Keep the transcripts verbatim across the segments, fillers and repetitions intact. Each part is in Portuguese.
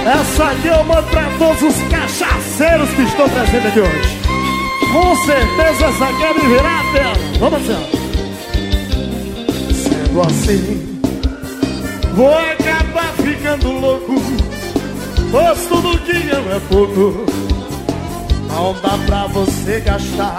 Essa aqui eu mando pra todos os cachaceiros que estão presentes aqui hoje. Com certeza essa aqui é me virar a tela. Vamos assim. Sendo assim, vou acabar ficando louco, pois tudo que eu é pouco. Não dá pra você gastar.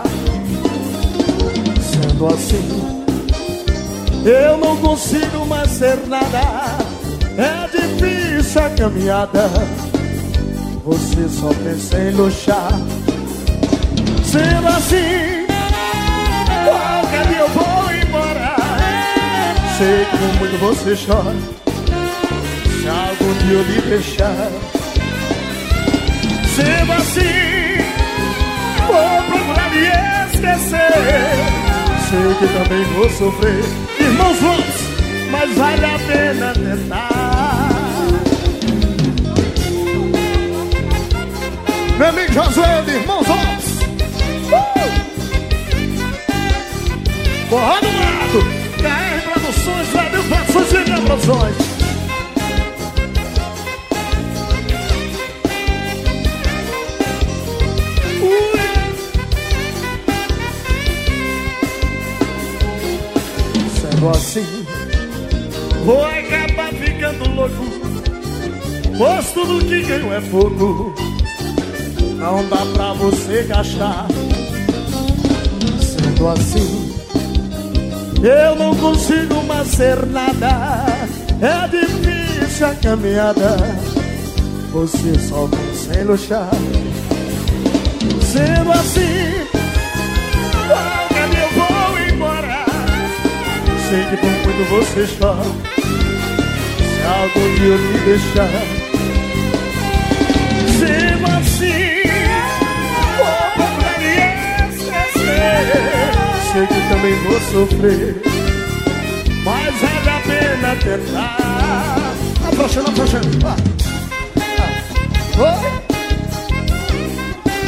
Sendo assim, eu não consigo mais ser nada. É difícil a caminhada, você só pensa em luxar. Sendo assim, qualquer dia eu vou embora. Sei que muito você chora, se algum dia eu lhe deixar. Sendo assim, vou procurar me esquecer. Sei que também vou sofrer, irmãos, vamos, mas vale a pena tentar. Meu amigo Josué, irmãos, vamos. uh! Porra do lado, K R Produções, Brasil Produções e K Produções. Sendo assim, vou acabar ficando louco, pois tudo que ganho é pouco. Não dá pra você gastar. Sendo assim, eu não consigo mais ser nada. É difícil a caminhada, você só pensa em luxar. Sendo assim, qualquer dia eu vou embora. Sei que por muito você chora, se algum dia eu lhe deixar. Sendo assim, vou procurar me esquecer. Sei que também vou sofrer, mas vale a pena tentar. Afrouxando, afrouxando. Ah. Ah. Oi.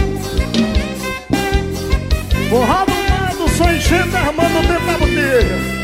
Porra do lado, só enchendo, armando dentro da botella.